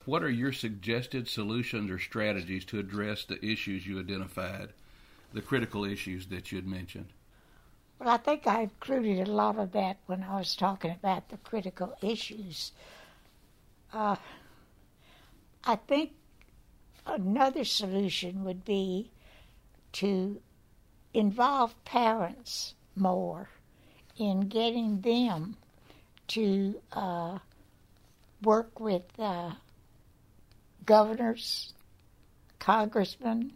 what are your suggested solutions or strategies to address the issues you identified, the critical issues that you had mentioned? Well, I think I included a lot of that when I was talking about the critical issues. I think another solution would be to involve parents more in getting them to work with governors, congressmen,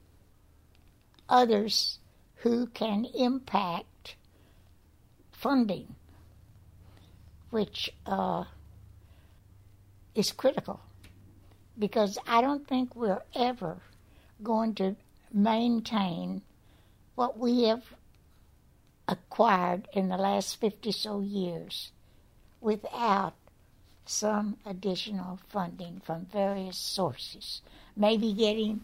others who can impact funding, which is critical, because I don't think we're ever going to maintain what we have acquired in the last 50 so years without some additional funding from various sources. Maybe getting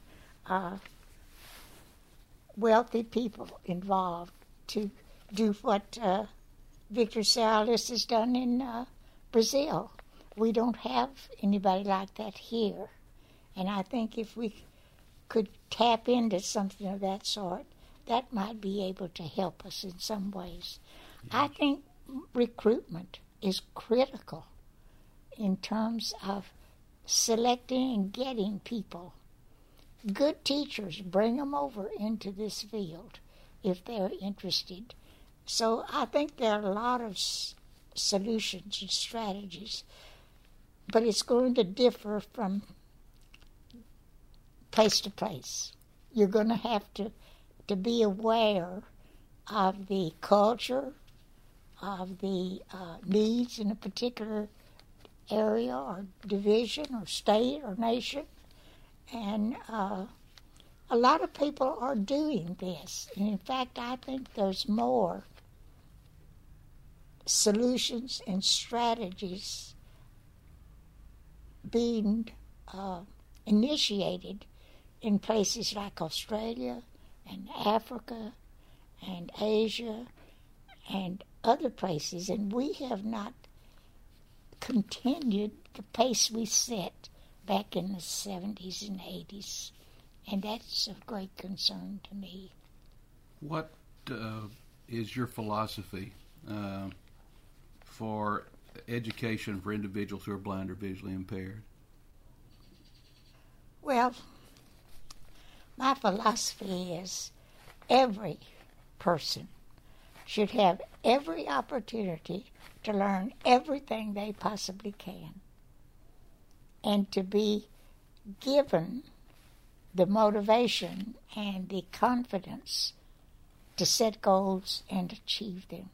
wealthy people involved to do what Victor Salas has done in Brazil. We don't have anybody like that here. And I think if we could tap into something of that sort, that might be able to help us in some ways. I think recruitment is critical in terms of selecting and getting people. Good teachers, bring them over into this field if they're interested. So I think there are a lot of solutions and strategies, but it's going to differ from place to place. You're going to have to be aware of the culture, of the needs in a particular area or division or state or nation. And a lot of people are doing this. And in fact, I think there's more solutions and strategies being initiated in places like Australia and Africa and Asia and other places. And we have not continued the pace we set back in the 70s and 80s. And that's of great concern to me. What is your philosophy for education for individuals who are blind or visually impaired? Well, my philosophy is every person should have every opportunity to learn everything they possibly can, and to be given the motivation and the confidence to set goals and achieve them.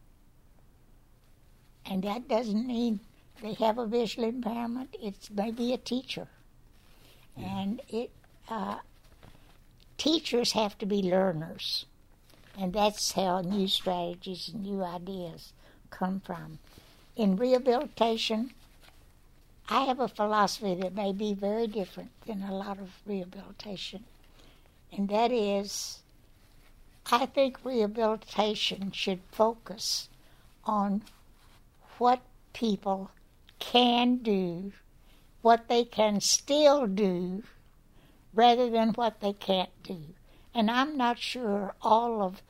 And that doesn't mean they have a visual impairment. It's maybe a teacher. Yeah. And teachers have to be learners. And that's how new strategies and new ideas come from. In rehabilitation, I have a philosophy that may be very different than a lot of rehabilitation. And that is, I think rehabilitation should focus on what people can do, what they can still do, rather than what they can't do. And I'm not sure all of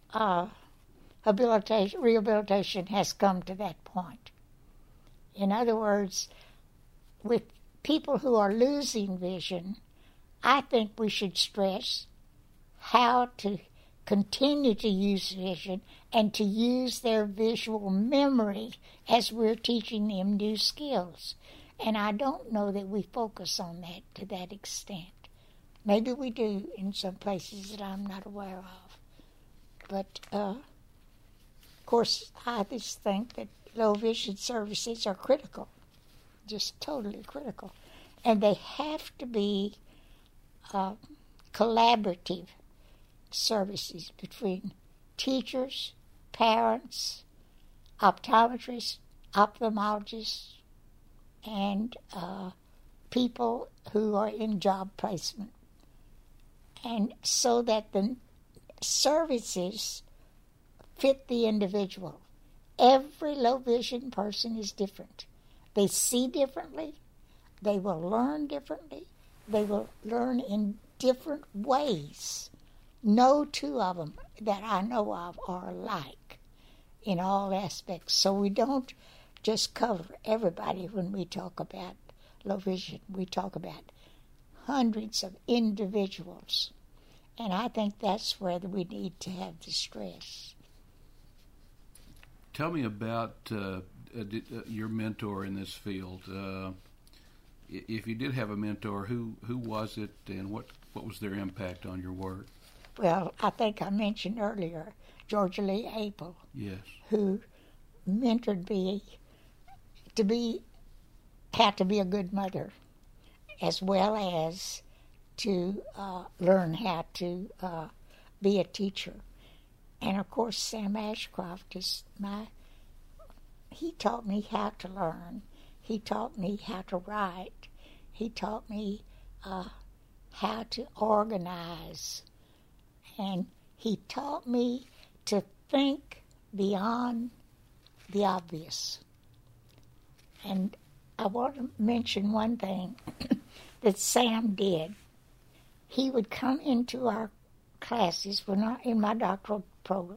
rehabilitation has come to that point. In other words, with people who are losing vision, I think we should stress how to continue to use vision and to use their visual memory as we're teaching them new skills. And I don't know that we focus on that to that extent. Maybe we do in some places that I'm not aware of. But, of course, I just think that low vision services are critical, just totally critical. And they have to be collaborative services between teachers, parents, optometrists, ophthalmologists, and people who are in job placement. And so that the services fit the individual. Every low vision person is different. They see differently, They will learn differently. They will learn in different ways. No two of them that I know of are alike in all aspects. So we don't just cover everybody when we talk about low vision. We talk about hundreds of individuals. And I think that's where we need to have the stress. Tell me about your mentor in this field. If you did have a mentor, who was it, and what was their impact on your work? Well, I think I mentioned earlier Georgia Lee Abel, Yes. who mentored me to how to be a good mother, as well as to learn how to be a teacher. And of course, Sam Ashcroft is he taught me how to learn. He taught me how to write. He taught me how to organize. And he taught me to think beyond the obvious. And I want to mention one thing that Sam did. He would come into our classes, we're not in my doctoral program,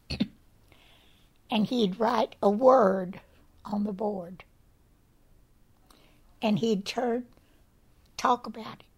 and he'd write a word on the board. And he'd talk about it.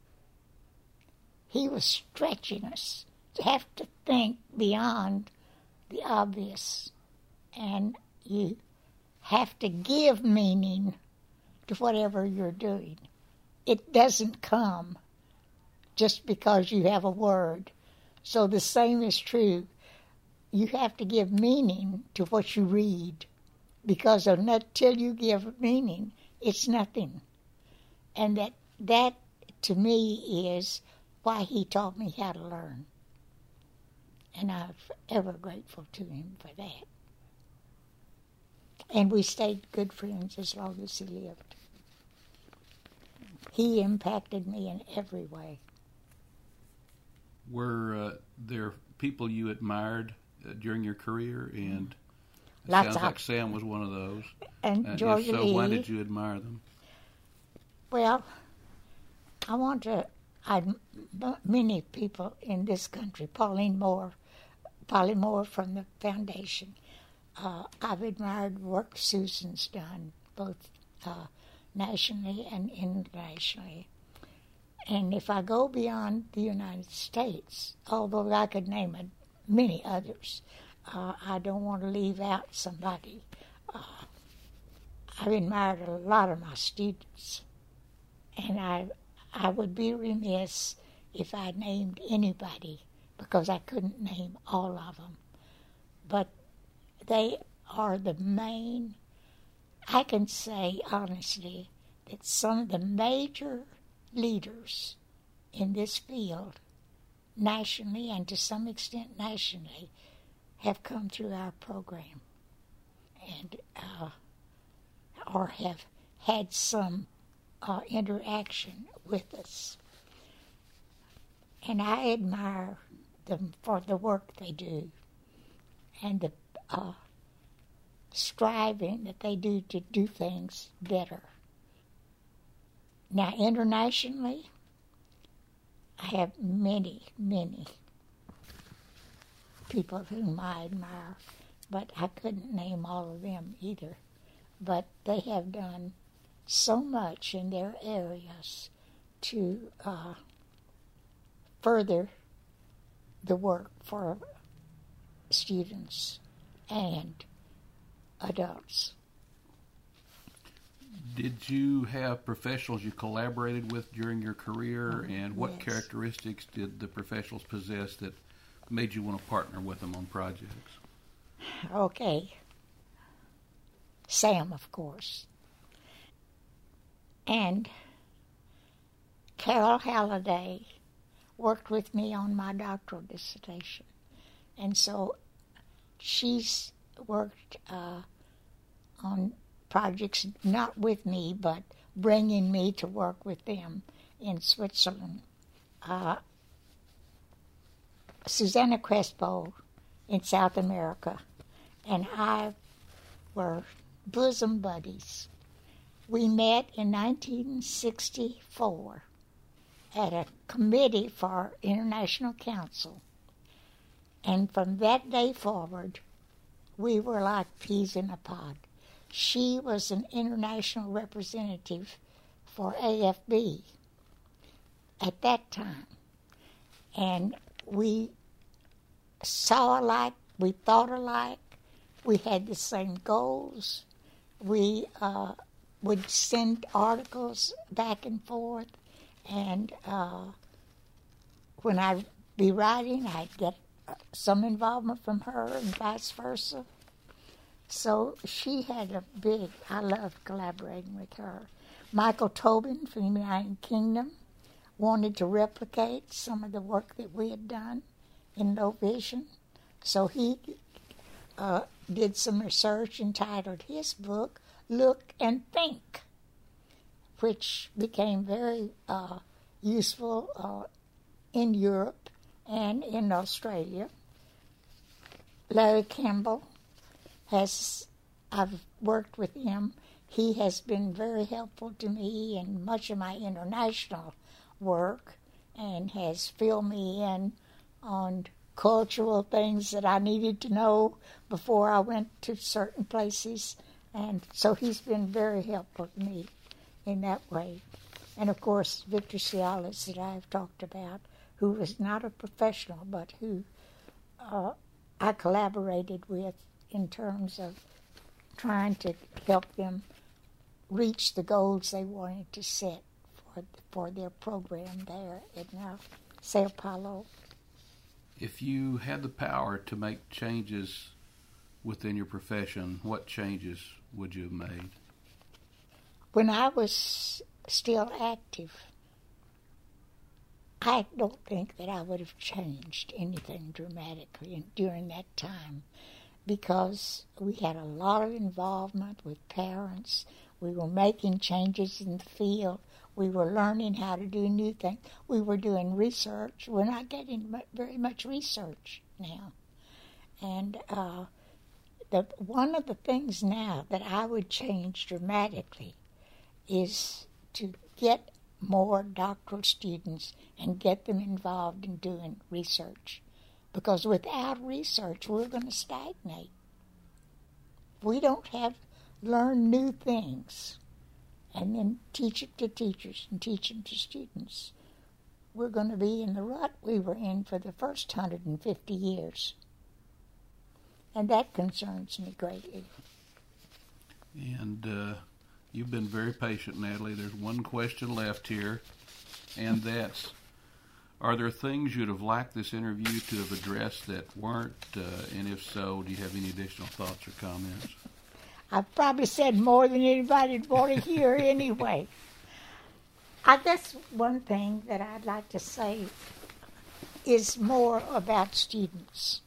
He was stretching us to have to think beyond the obvious. And you have to give meaning to whatever you're doing. It doesn't come just because you have a word. So the same is true. You have to give meaning to what you read, because until you give meaning, it's nothing. And that to me is why he taught me how to learn. And I'm forever grateful to him for that. And we stayed good friends as long as he lived. He impacted me in every way. Were there people you admired during your career? And it Lots sounds like Sam was one of those. And Georgia so Lee. why did you admire them? Well, many people in this country. Polly Moore from the foundation. I've admired work Susan's done, both nationally and internationally. And if I go beyond the United States, although I could name many others, I don't want to leave out somebody. I've admired a lot of my students, and I would be remiss if I named anybody, because I couldn't name all of them. But they are the main. I can say honestly that some of the major leaders in this field, nationally and to some extent nationally, have come through our program and or have had some interaction with us. And I admire them for the work they do and the striving that they do to do things better. Now, internationally, I have many, many people whom I admire, but I couldn't name all of them either. But they have done so much in their areas to further the work for students and adults. Did you have professionals you collaborated with during your career, and what Yes. characteristics did the professionals possess that made you want to partner with them on projects? Okay. Sam, of course. And Carol Halliday worked with me on my doctoral dissertation. And so she's worked on projects not with me, but bringing me to work with them in Switzerland. Susanna Crespo in South America and I were bosom buddies. We met in 1964 at a committee for International Council. And from that day forward, we were like peas in a pod. She was an international representative for AFB at that time. And we saw alike, we thought alike, we had the same goals. We would send articles back and forth, and when I'd be writing, I'd get some involvement from her and vice versa. So she had a big, I loved collaborating with her. Michael Tobin from the United Kingdom wanted to replicate some of the work that we had done in low vision. So he did some research entitled his book, Look and Think, which became very useful in Europe and in Australia. Larry Campbell I've worked with him. He has been very helpful to me in much of my international work and has filled me in on cultural things that I needed to know before I went to certain places. And so he's been very helpful to me in that way. And, of course, Victor Cialis that I've talked about, who was not a professional, but who I collaborated with in terms of trying to help them reach the goals they wanted to set for their program there in Sao Paulo. If you had the power to make changes within your profession, what changes would you have made? When I was still active, I don't think that I would have changed anything dramatically during that time, because we had a lot of involvement with parents. We were making changes in the field. We were learning how to do new things. We were doing research. We're not getting very much research now. And one of the things now that I would change dramatically is to get more doctoral students and get them involved in doing research. Because without research, we're going to stagnate. We don't learn new things and then teach it to teachers and teach them to students. We're going to be in the rut we were in for the first 150 years. And that concerns me greatly. And you've been very patient, Natalie. There's one question left here, and that's, are there things you'd have liked this interview to have addressed that weren't? And if so, do you have any additional thoughts or comments? I've probably said more than anybody'd want to hear anyway. I guess one thing that I'd like to say is more about students.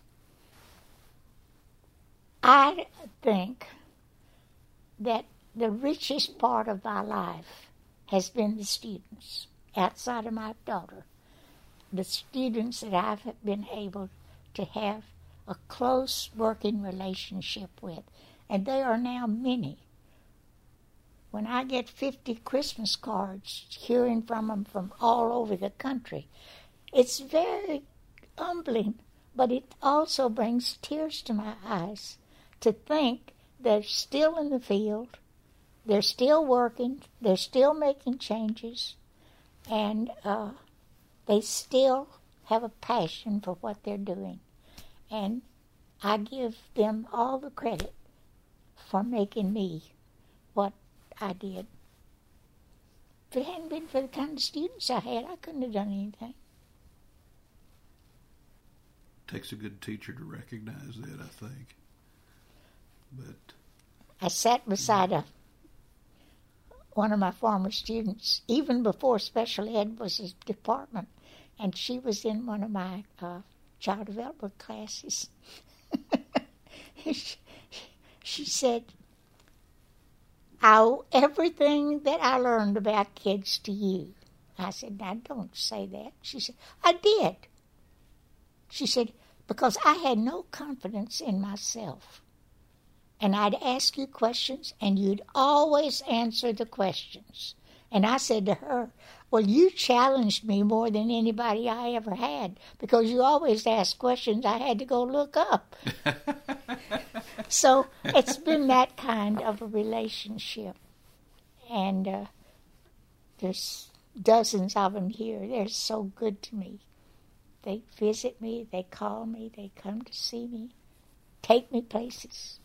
I think that the richest part of my life has been the students, outside of my daughter. The students that I've been able to have a close working relationship with, and they are now many. When I get 50 Christmas cards, hearing from them from all over the country, it's very humbling, but it also brings tears to my eyes to think they're still in the field, they're still working, they're still making changes, and they still have a passion for what they're doing. And I give them all the credit for making me what I did. If it hadn't been for the kind of students I had, I couldn't have done anything. Takes a good teacher to recognize that, I think. But I sat beside one of my former students, even before special ed was a department, and she was in one of my child development classes. She said, I owe everything that I learned about kids to you. I said, now don't say that. She said, I did. She said, because I had no confidence in myself. and I'd ask you questions, and you'd always answer the questions. And I said to her, well, you challenged me more than anybody I ever had, because you always asked questions I had to go look up. So it's been that kind of a relationship. And there's dozens of them here. They're so good to me. They visit me, they call me, they come to see me, take me places.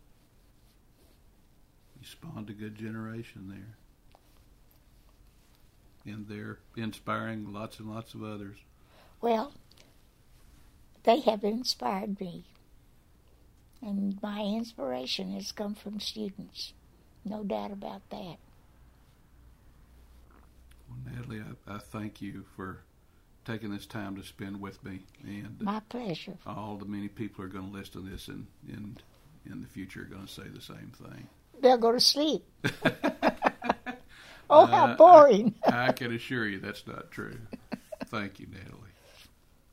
You spawned a good generation there. And they're inspiring lots and lots of others. Well, they have inspired me. And my inspiration has come from students. No doubt about that. Well, Natalie, I thank you for taking this time to spend with me. And my pleasure. All the many people who are going to listen to this and in the future are going to say the same thing. They'll go to sleep. Oh, how boring. I can assure you that's not true. Thank you, Natalie.